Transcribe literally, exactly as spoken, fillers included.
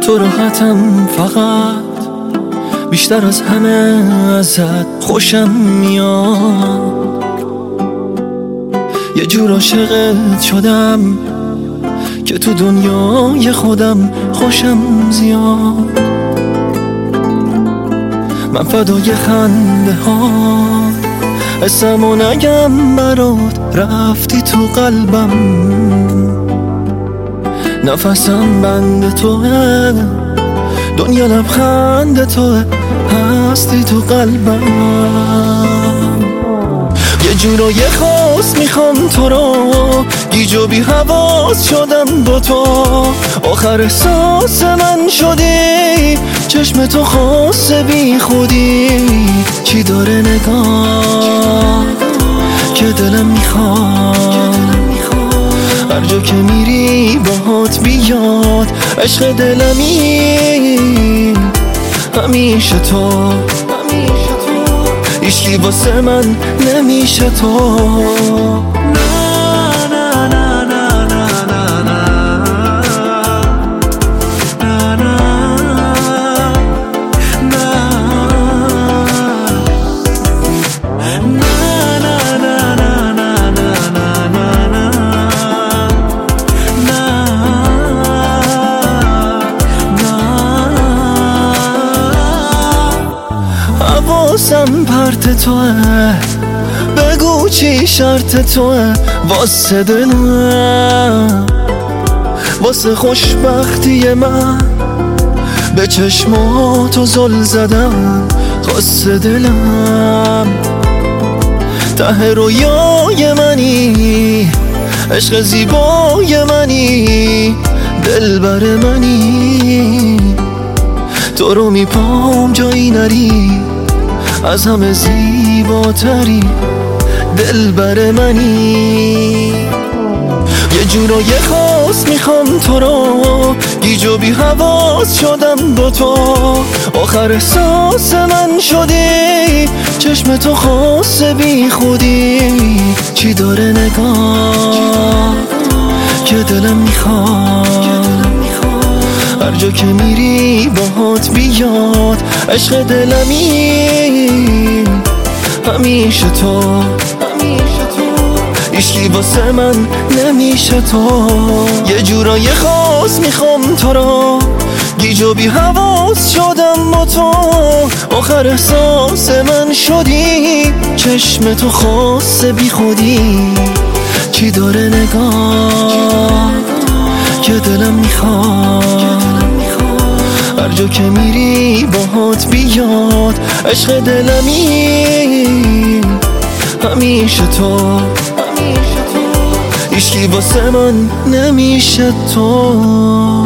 تو راحتم، فقط بیشتر از همه ازت خوشم میاد. یه جور عاشقت شدم که تو دنیای خودم خوشم زیاد. من فدای خنده ها اسم و نگم برات، رفتی تو قلبم. نفسم بند توه، دنیا لبخند توه، هستی تو قلبم. یه جورای خاص میخوام تو رو، گیج و بی حواس شدم با تو. آخر احساس من شدی، چشم تو خاص بی خودی. چی داره نگاه که دلم میخواد، هر جا که میری باهات بیاد. عشق دلمی همیشه تو، هیچکی واسه من نمیشه تو. حواسم پرت توه، بگو چی شرط توه واسه دلم، واسه خوشبختی من. به چشماتو زل زدم خواست دلم، ته رویای منی، عشق زیبای منی، دلبر منی. تو رو میپام جایی نری، از همه زیباتری، دلبر منی. یه جورای خاص میخوام تو رو، گیج و بی حواس شدم با تو. آخر احساس من شدی، چشم تو خاص بی خودی. چی داره نگاه که دلم میخواد، هر جا که میری باهات بیاد. عشق دلمی همیشه تو، هیچکی واسه من نمیشه تو. یه جورای خاص میخوام تو رو، گیج و بی حواس شدم با تو. آخر احساس من شدی، چشم تو خاص بی خودی. چی داره نگاه که دلم میخواد، هر جا که میری باهات بیاد. عشق دلمی همیشه تو، هیچکی واسه من نمیشه تو.